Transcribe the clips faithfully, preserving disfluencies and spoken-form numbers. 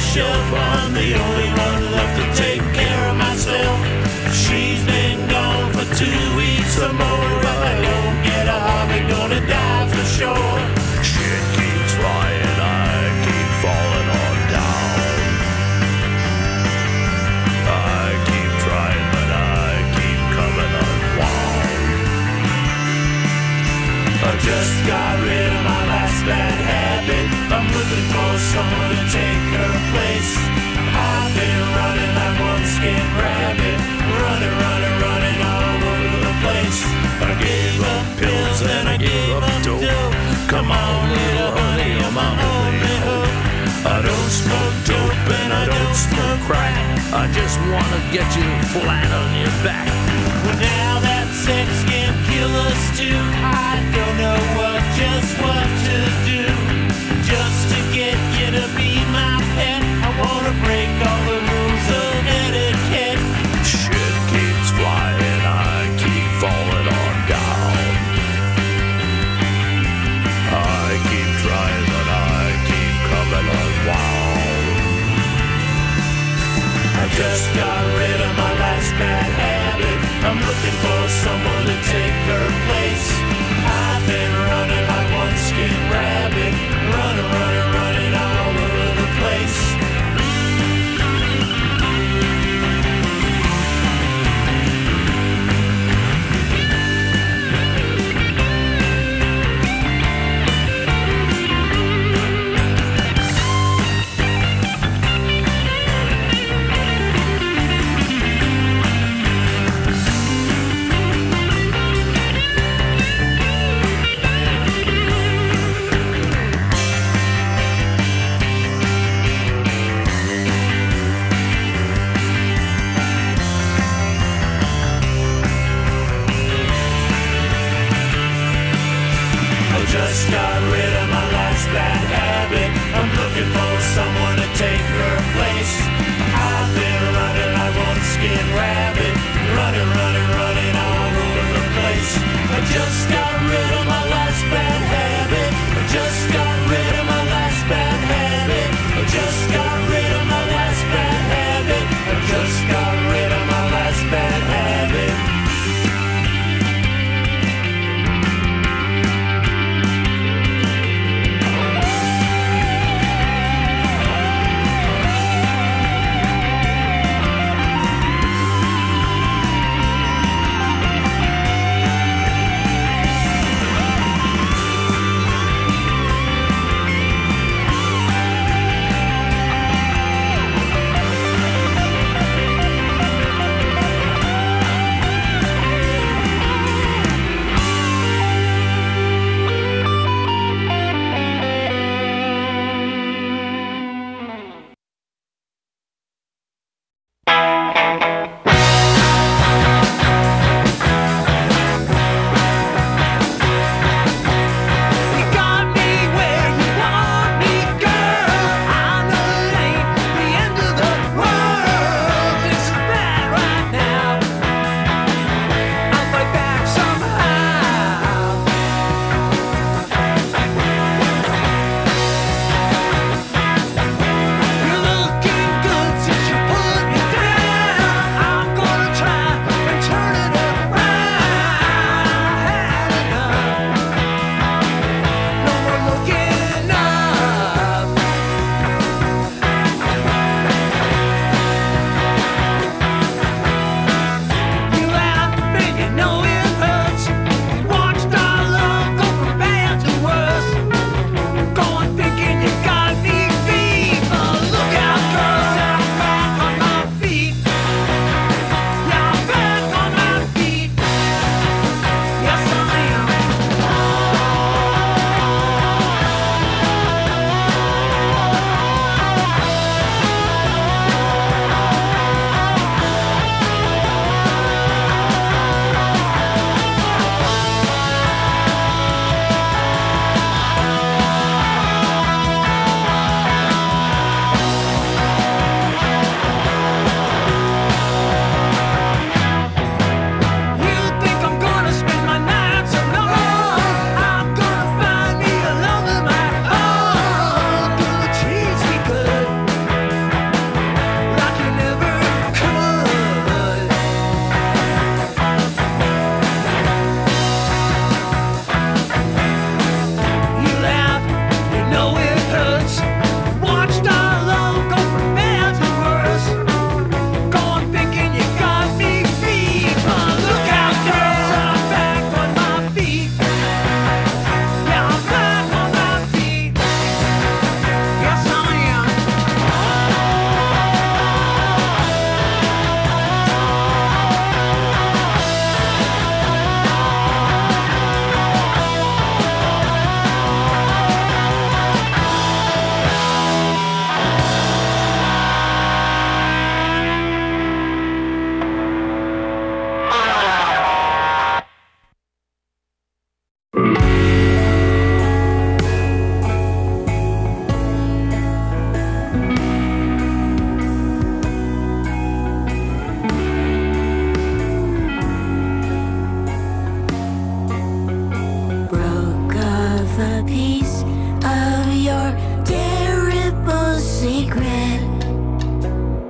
shelf. I'm the only one left to take care of myself. She's been gone for two weeks or more. If I don't get a hobby, gonna die for sure. Shit keeps flying, I keep falling on down. I keep trying, but I keep coming unwound. I just got rid of my last bad habit. I'm looking for someone to take her place. I've been running like one skinned rabbit, running, running, running all over the place. I gave up pills and I gave up dope. Come on, little honey, you're my only hope. I don't smoke dope and I don't smoke crack. I just wanna get you flat on your back. Well, now that sex can kill us too, I don't know what, just what to do. Just to get you to be my pet, I wanna break all the rules of etiquette. Shit keeps flying, I keep falling on down. I keep trying, but I keep coming unwound. I just got rid of my last bad habit. I'm looking for someone to take her place. I've been running like one skinned rabbit, running, running, running all over the place.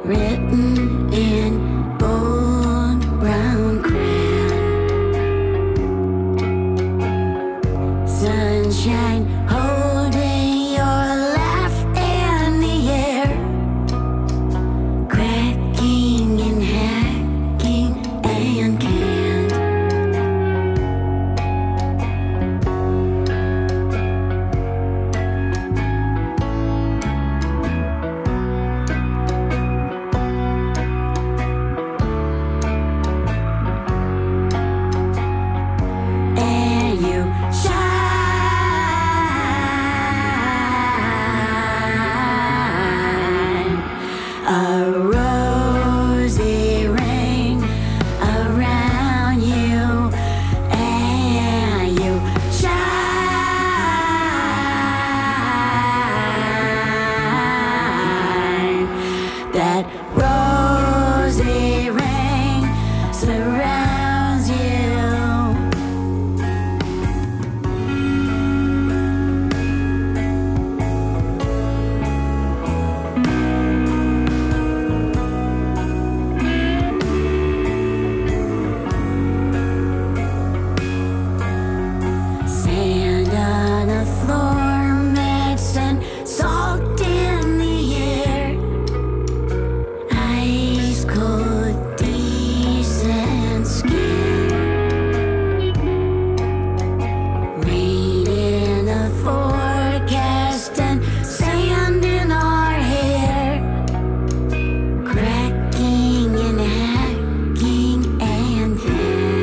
written in bold brown crayon. Sunshine holding your laugh in the air, cracking and hacking and canned. And you shine a rosy ring around you, and you shine. That rosy ring surrounds you. Sand on the floor, medicine soaked in the air, ice cold, decent skin. Rain in the forecast and sand in our hair, cracking and hacking and thin.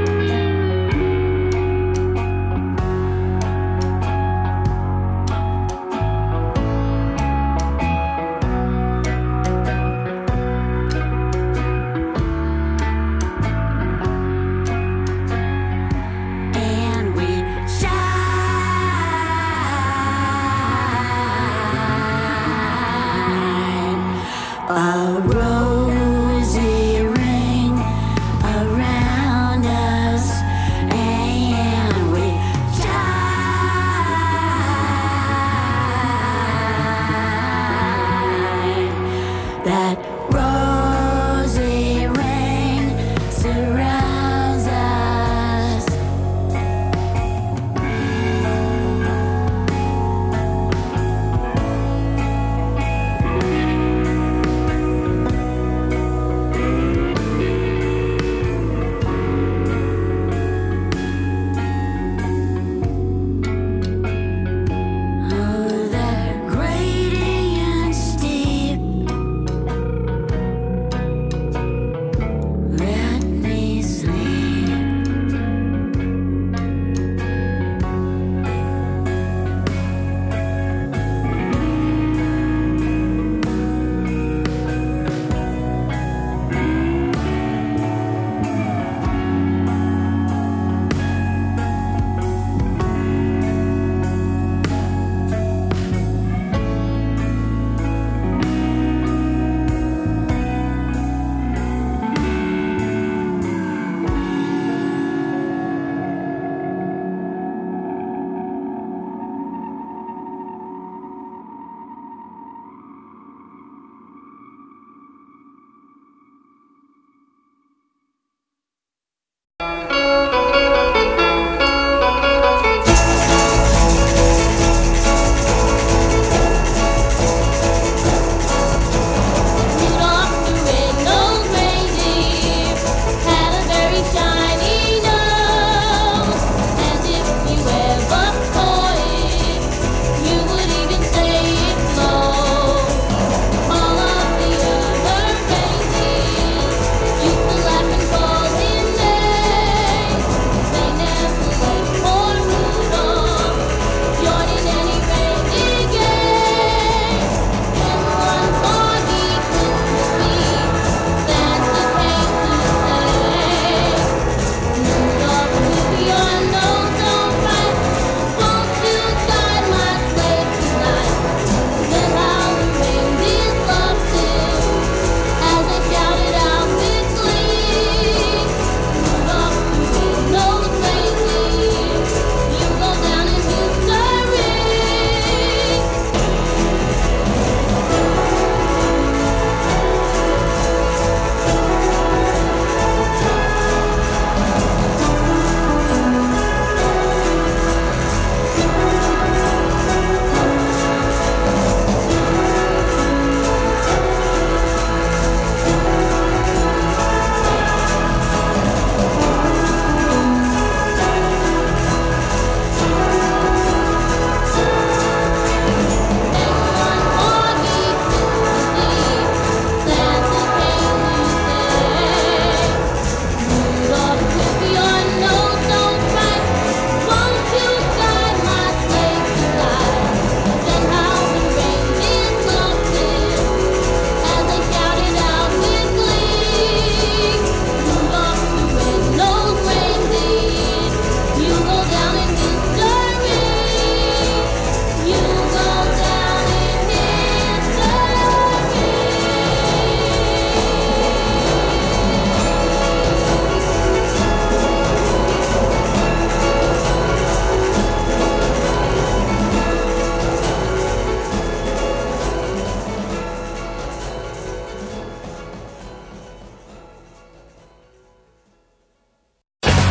And we shine a rosy ring around us, and we shine. That rosy ring surrounds us. Oh, that gradient steep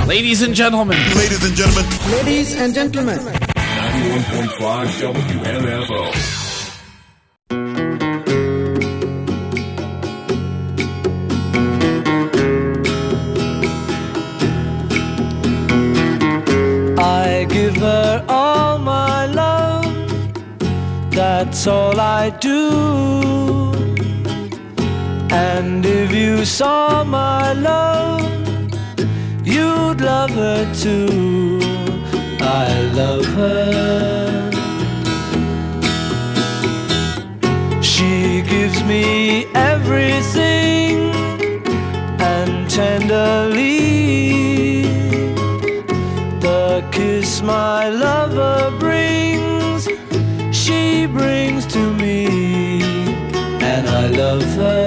Ladies and gentlemen. Ladies and gentlemen. Ladies and gentlemen. ninety-one point five W M F O. I give her all my love, that's all I do. And if you saw my love, you'd love her too. I love her. She gives me everything, and tenderly the kiss my lover brings, she brings to me, and I love her.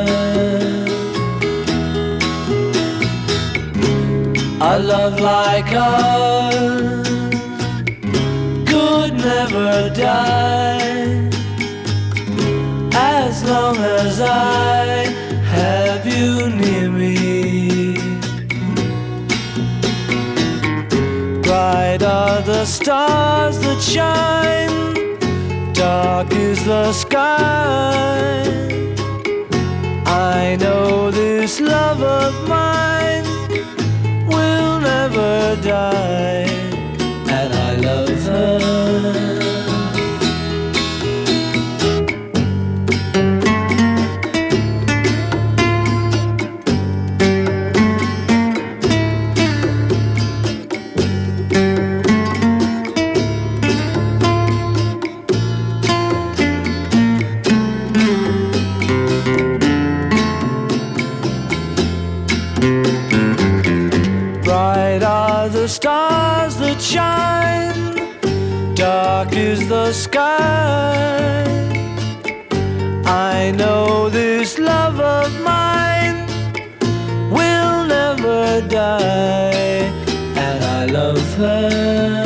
A love like ours could never die, as long as I have you near me. Bright are the stars that shine, dark is the sky. I know this love of mine will never die, and I love her. Bright are the stars that shine, dark is the sky. I know this love of mine will never die, and I love her.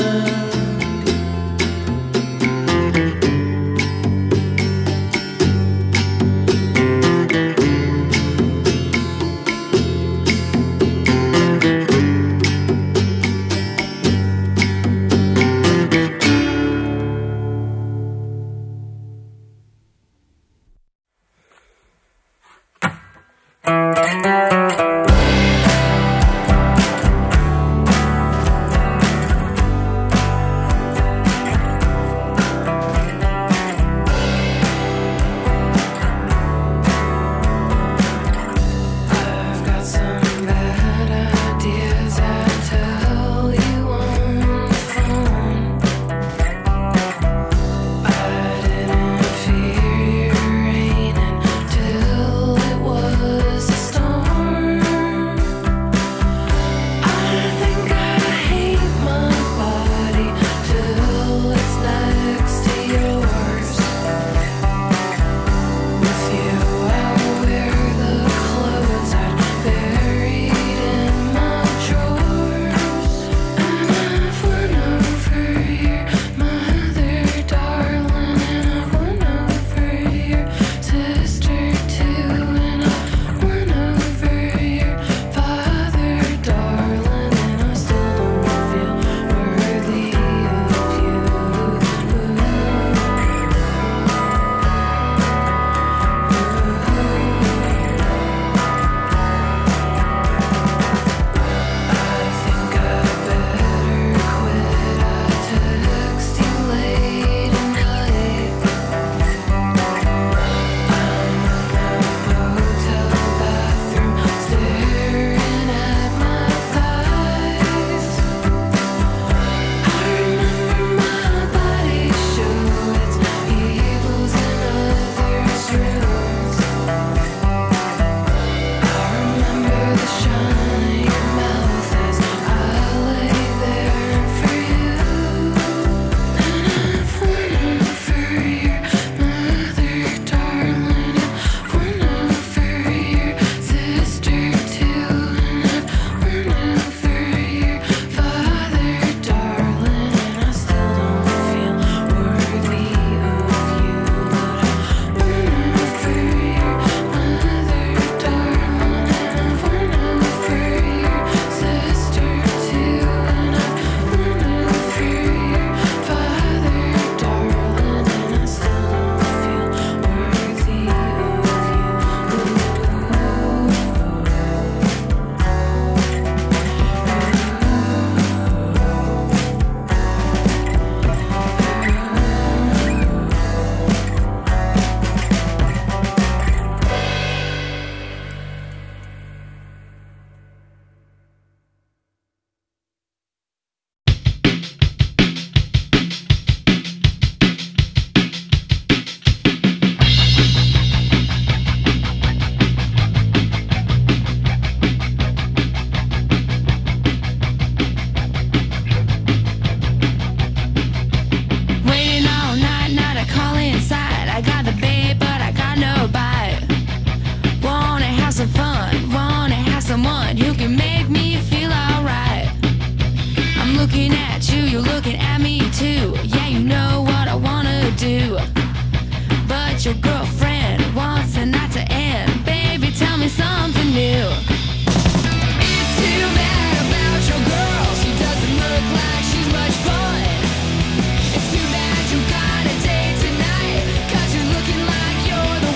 have some fun. Wanna have someone who can make me feel alright. I'm looking at you, you're looking at me too. Yeah, you know what I wanna do. But your girlfriend wants the night to end. Baby, tell me something new. It's too bad about your girl. She doesn't look like she's much fun. It's too bad you got a date tonight, 'cause you're looking like you're the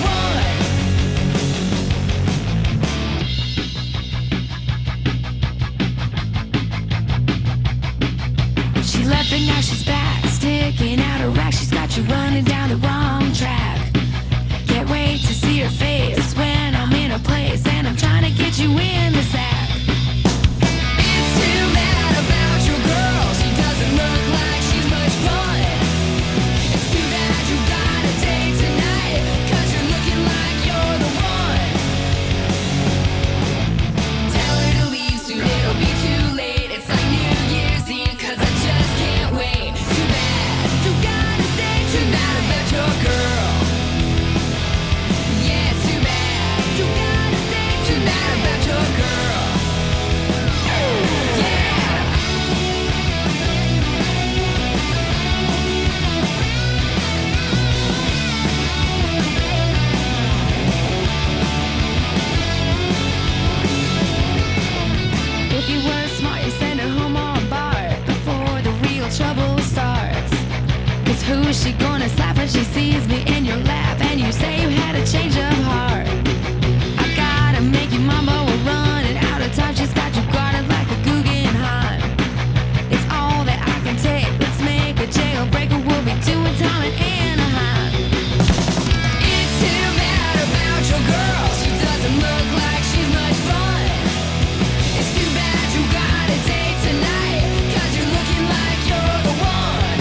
one. She left and now she's back, sticking out her rack. She's got you running down the wrong track. Can't wait to see your face when I'm in a place and I'm trying to get you in the sack. It's too bad about your girl. She doesn't look like she's much fun. It's too bad you got a date tonight, 'cause you're looking like you're the one. Tell her to leave soon, it'll be too late. It's like New Year's Eve, 'cause I just can't wait. Too bad you got a date tonight about your girl. Yeah, it's too bad you got a date tonight about your girl. Yeah. If you were smart, you send her home all barred before the real trouble starts. 'Cause who is she gonna slap when she sees me in your lap and you say you had a change of heart? I gotta make you mumble, we're running out of time. She's got you guarded like a Guggenheim. It's all that I can take. Let's make a jailbreaker. We'll be doing time in Anaheim. It's too bad about your girl. She doesn't look like she's much fun. It's too bad you got a date tonight, 'cause you're looking like you're the one.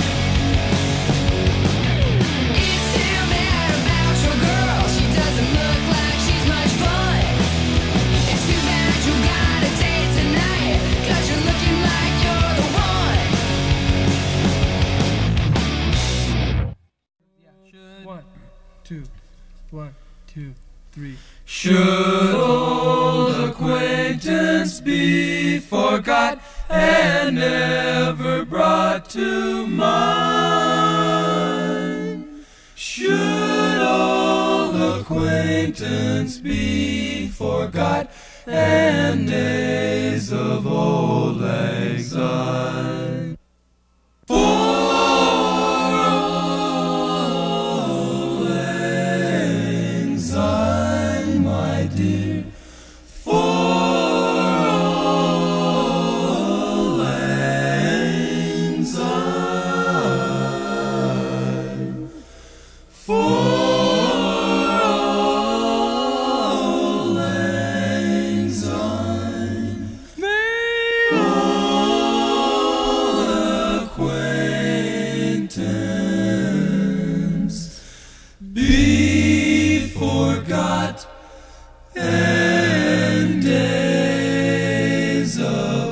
It's too bad about your girl. She doesn't look like she's much fun. It's too bad you got a date tonight, 'cause you're looking like you're the one. One, two, one, two, three. Should old acquaintance be forgot and never brought to mind? Should old acquaintance be forgot and days of old lang syne? For old lang syne, my dear, for old lang syne, for old lang syne, may old acquaintance be forgot and days of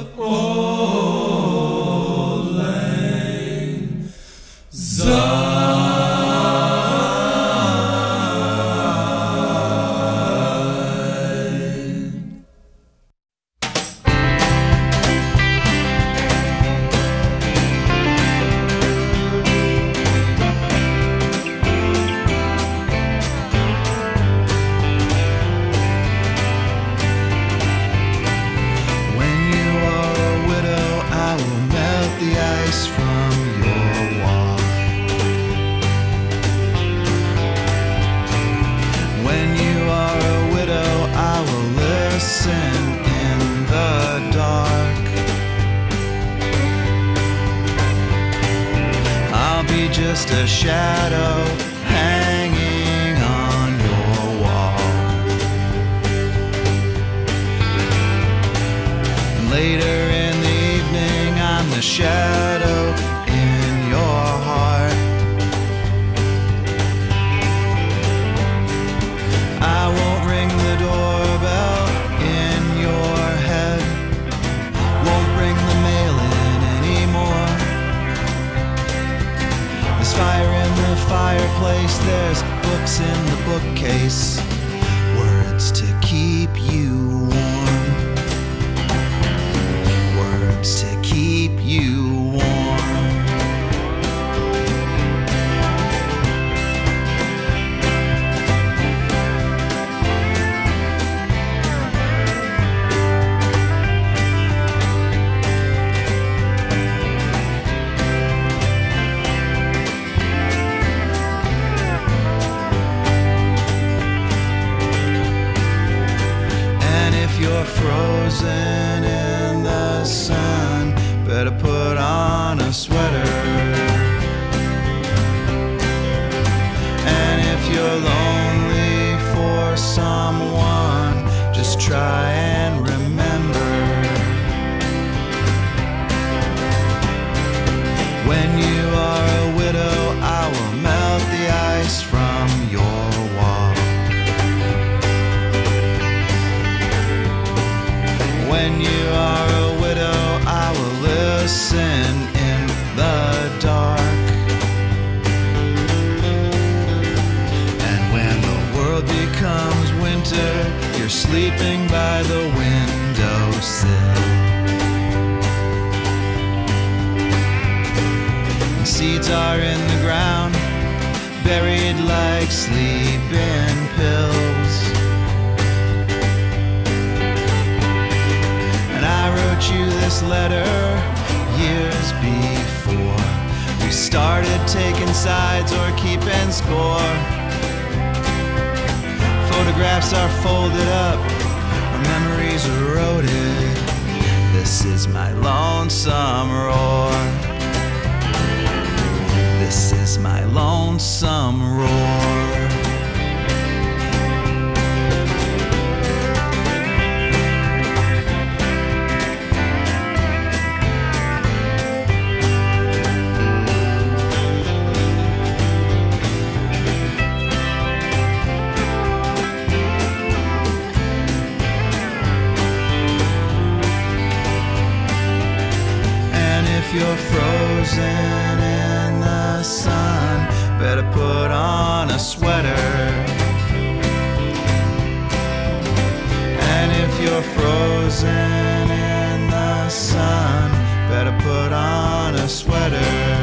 old lang syne. When you are a widow, I will melt the ice from your wall. When you are a widow, I will listen in the dark. I'll be just a shadow hanging on your wall. Later in the evening, I'm the shadow in your heart. I won't ring the doorbell in your head, won't bring the mail in anymore. There's fire in the fireplace, there's books in the bookcase, words to keep you're frozen in the sun, better put on a sweater. And if you're lonely for someone, just try and remember, when you are a widow, I will melt the ice from your wall. When you are a widow, I will listen in the dark. And when the world becomes winter, you're sleeping by the windowsill. And seeds are in the ground, buried like sleeping pills. And I wrote you this letter years before we started taking sides or keeping score. Photographs are folded up, our memories eroded. This is my lonesome roar. This is my lonesome roar. You're frozen in the sun, better put on a sweater. And if you're frozen in the sun, better put on a sweater.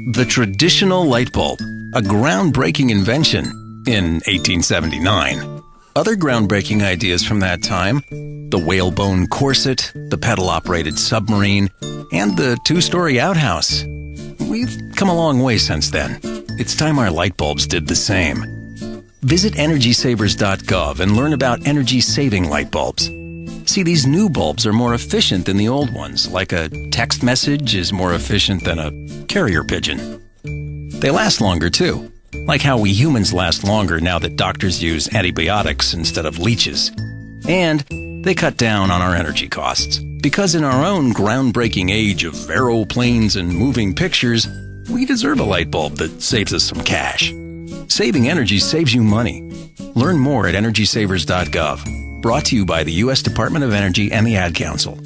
The traditional light bulb, a groundbreaking invention in eighteen seventy-nine. Other groundbreaking ideas from that time: the whalebone corset, the pedal-operated submarine, and the two-story outhouse. We've come a long way since then. It's time our light bulbs did the same. Visit energy savers dot gov and learn about energy-saving light bulbs. See, these new bulbs are more efficient than the old ones, like a text message is more efficient than a carrier pigeon. They last longer, too, like how we humans last longer now that doctors use antibiotics instead of leeches. And they cut down on our energy costs, because in our own groundbreaking age of aeroplanes and moving pictures, we deserve a light bulb that saves us some cash. Saving energy saves you money. Learn more at energy savers dot gov. Brought to you by the U S Department of Energy and the Ad Council.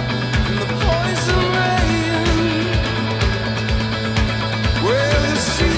Poison rain, where the sea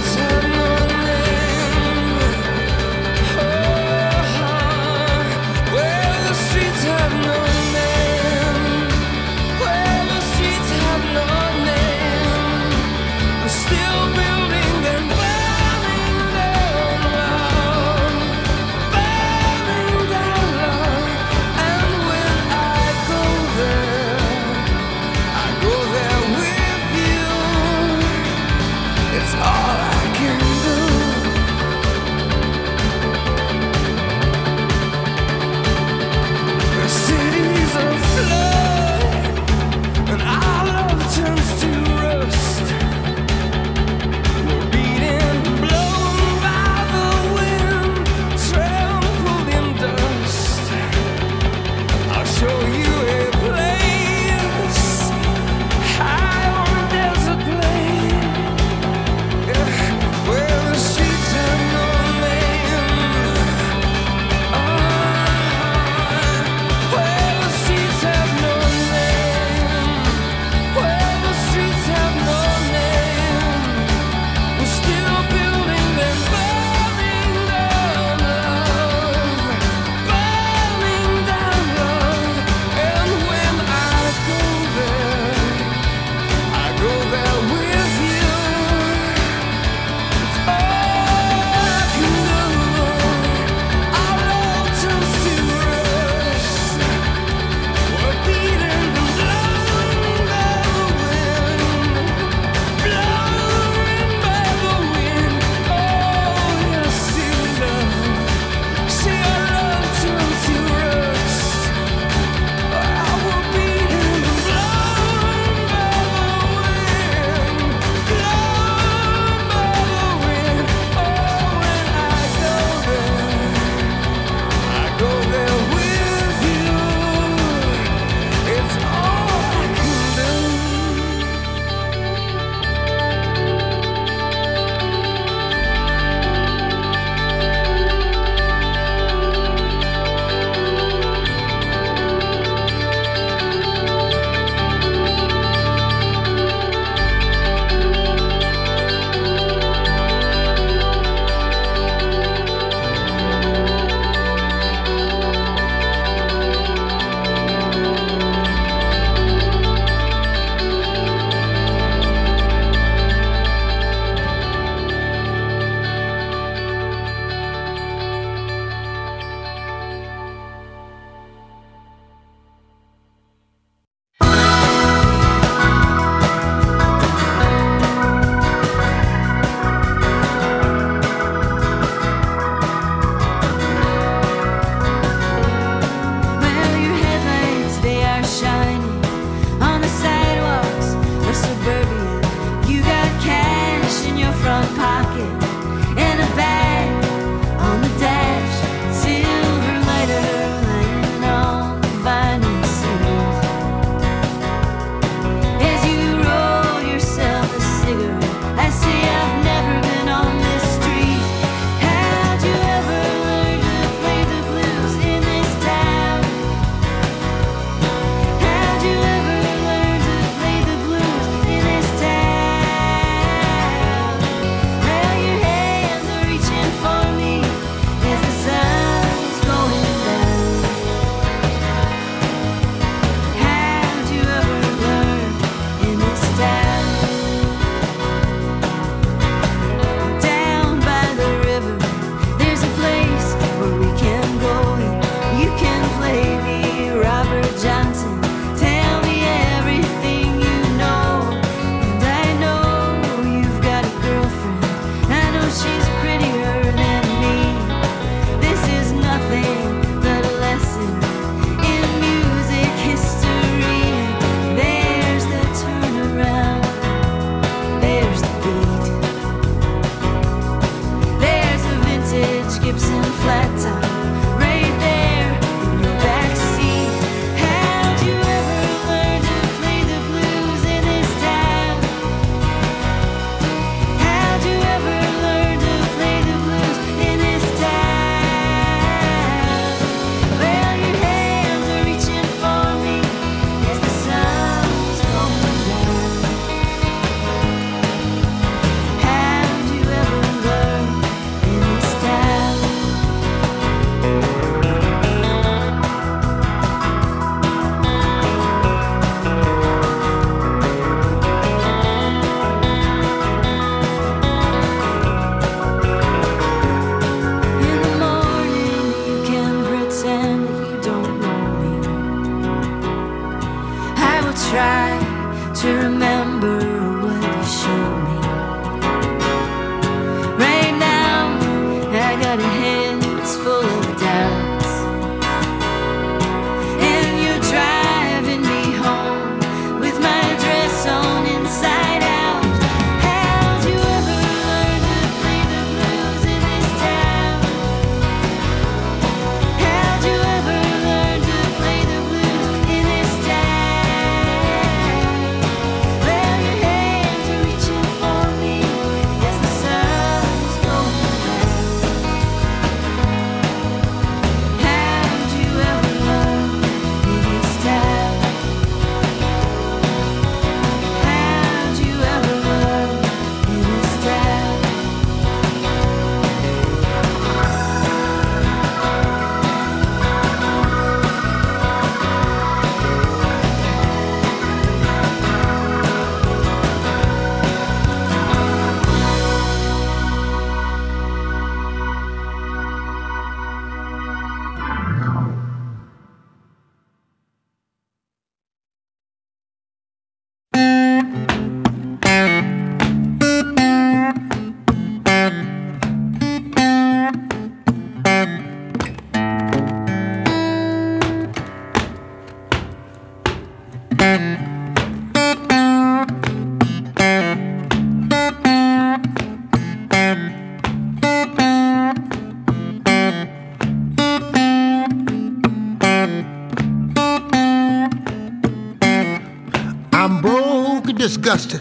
disgusted,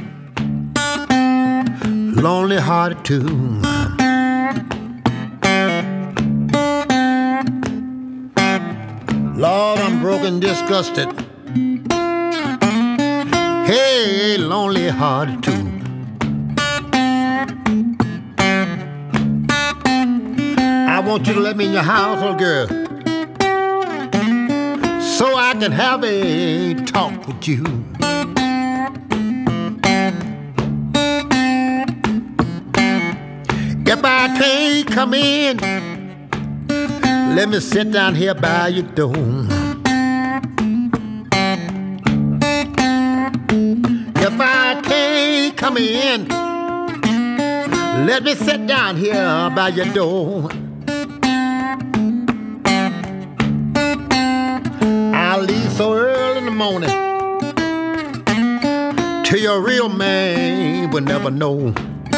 lonely hearted too. Lord, I'm broken, disgusted. Hey, lonely hearted too. I want you to let me in your house, little girl, so I can have a talk with you. If I can't come in, let me sit down here by your door. If I can't come in, let me sit down here by your door. I'll leave so early in the morning till your real man will never know.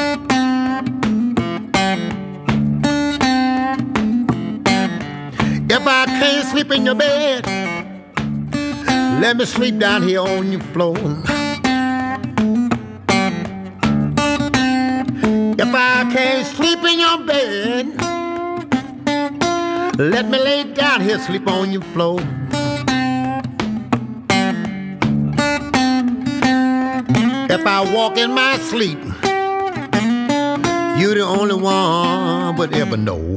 If I can't sleep in your bed, let me sleep down here on your floor. If I can't sleep in your bed, let me lay down here, sleep on your floor. If I walk in my sleep, you're the only one would ever know.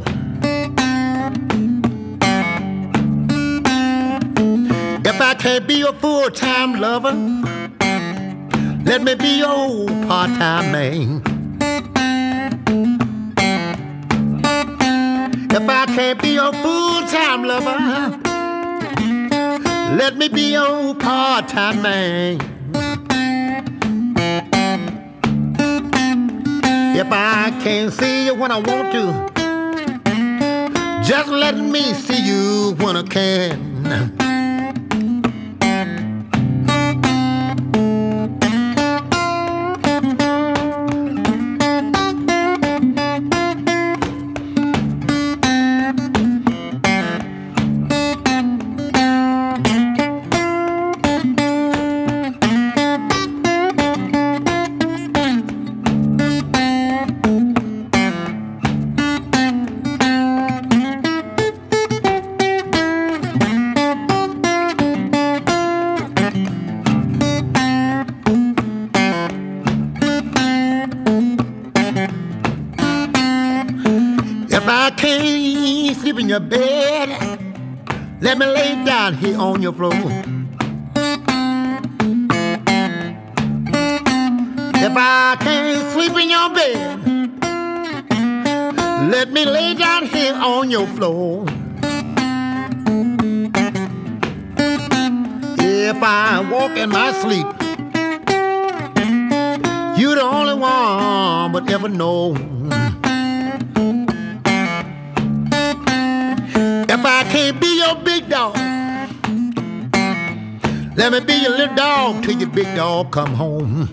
If I can't be your full-time lover, let me be your part-time man. If I can't be your full-time lover, let me be your part-time man. If I can't see you when I want to, just let me see you when I can. In your bed, let me lay down here on your floor. If I can't sleep in your bed, let me lay down here on your floor. If I walk in my sleep, you're the only one would ever know. If I can't be your big dog, let me be your little dog till your big dog come home.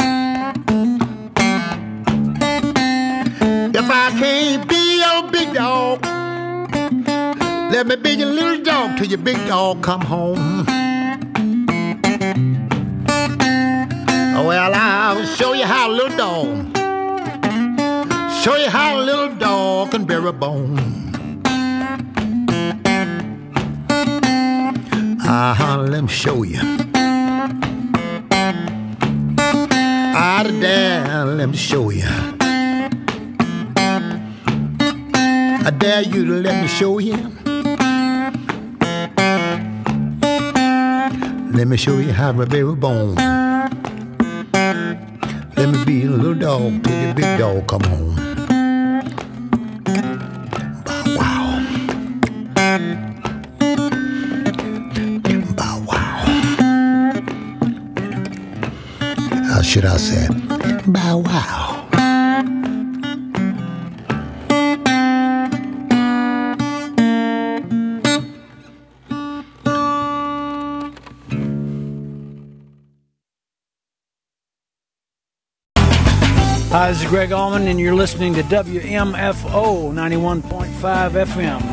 If I can't be your big dog, let me be your little dog till your big dog come home. Well, I'll show you how a little dog, show you how a little dog can bear a bone. Uh-huh, let me show you. Out of there, let me show you. I dare you to let me show you. Let me show you how to bear a bone. Let me be a little dog till your big dog come home. Should I say, bow wow. Hi, this is Greg Allman, and you're listening to W M F O ninety-one point five F M.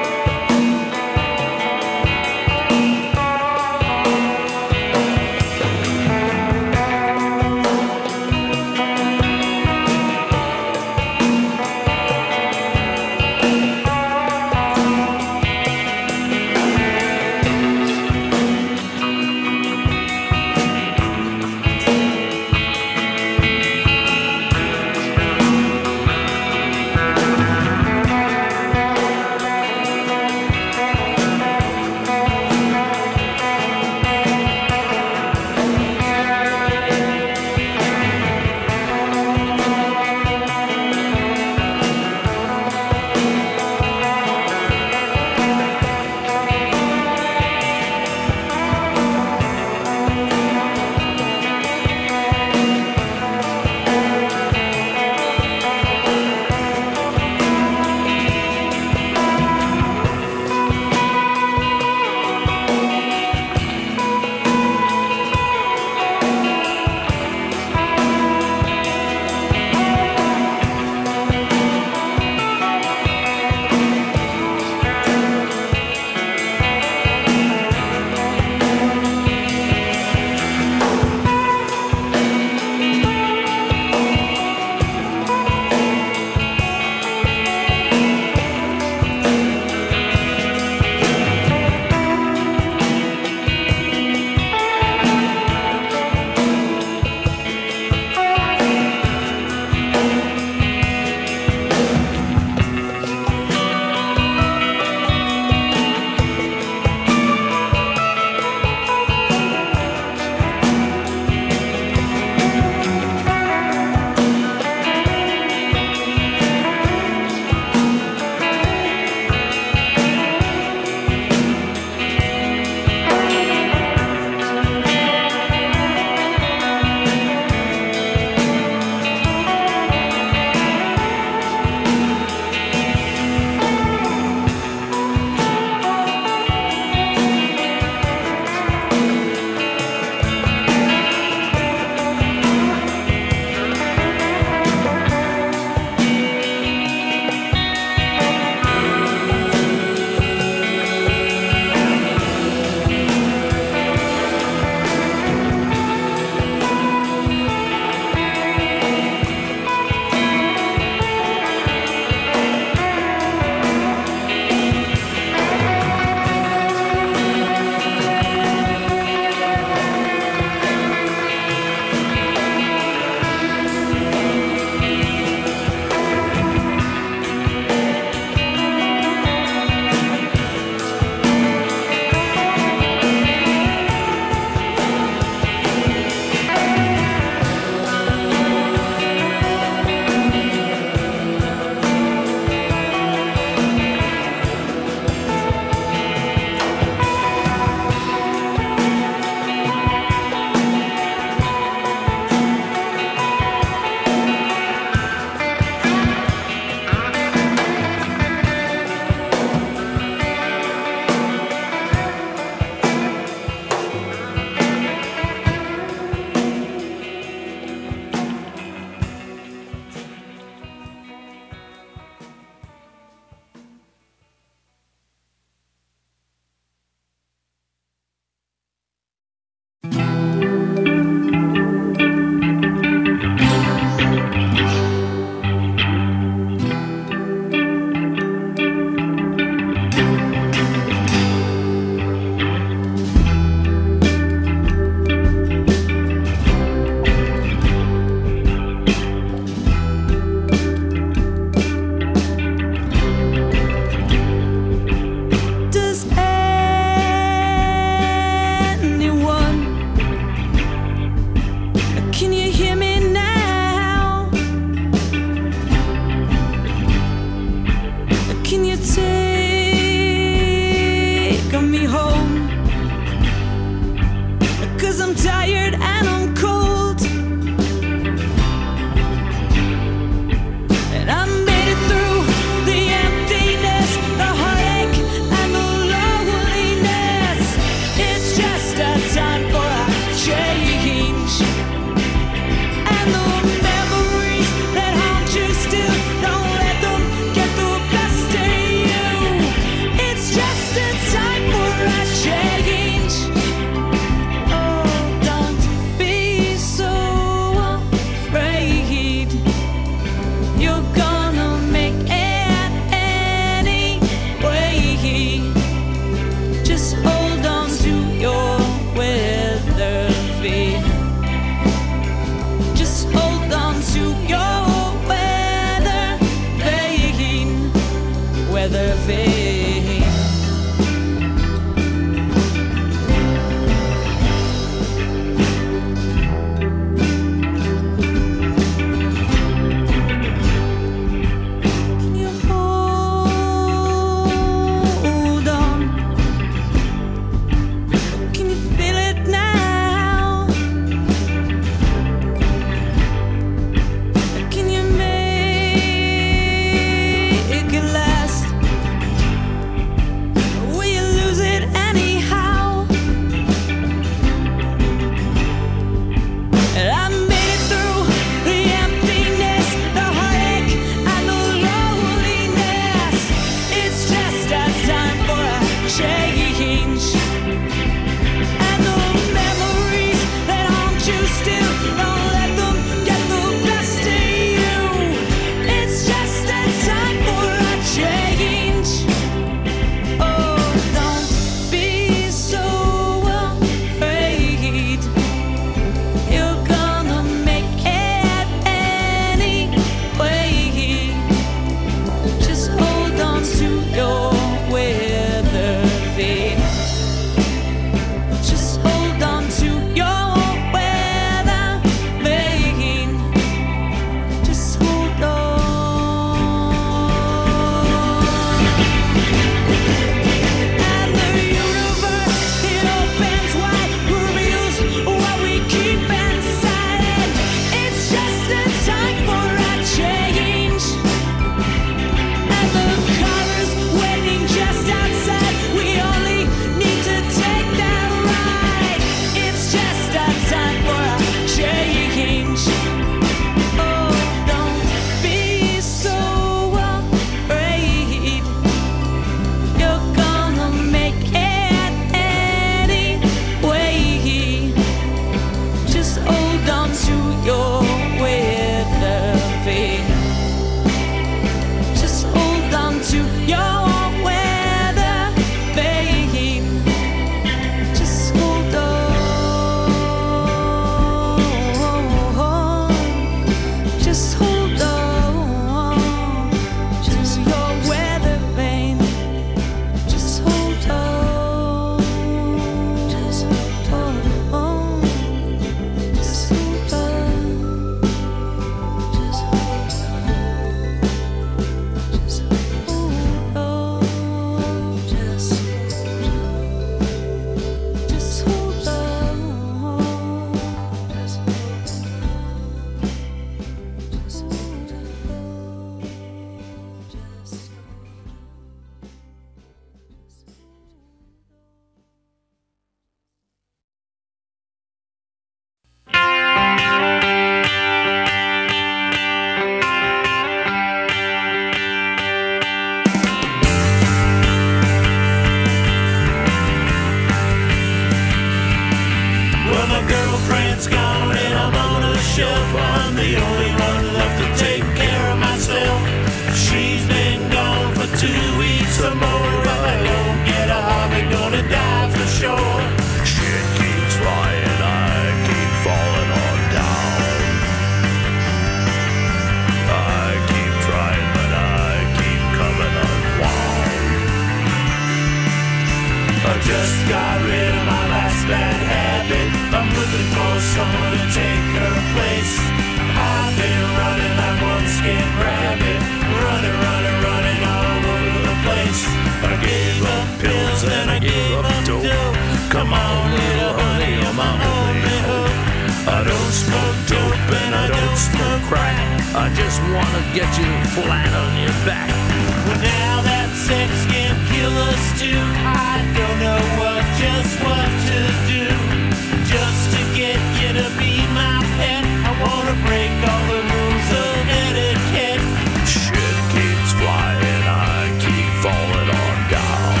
I just got rid of my last bad habit. I'm looking for someone to take her place. I've been running like one skin rabbit, running, running, running all over the place. I gave up pills and I gave up dope. Come on, little honey, you're my only hope. I don't smoke dope and I don't smoke crack. I just wanna get you flat on your back. Well, now that sex can kill us too, I don't know what, just what to do. Just to get you to be my pet, I wanna break all the rules of etiquette. Shit keeps flying, I keep falling on down.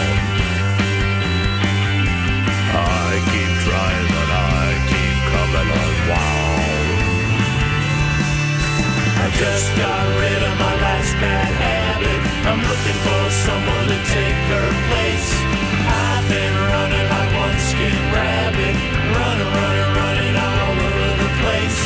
I keep trying, but I keep coming unwound. I just got rid of my last bad habit. I'm looking for someone to take her place. I've been running like one skin rabbit, running, running, running all over the place.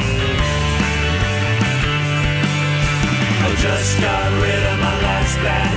Just got rid of my last bad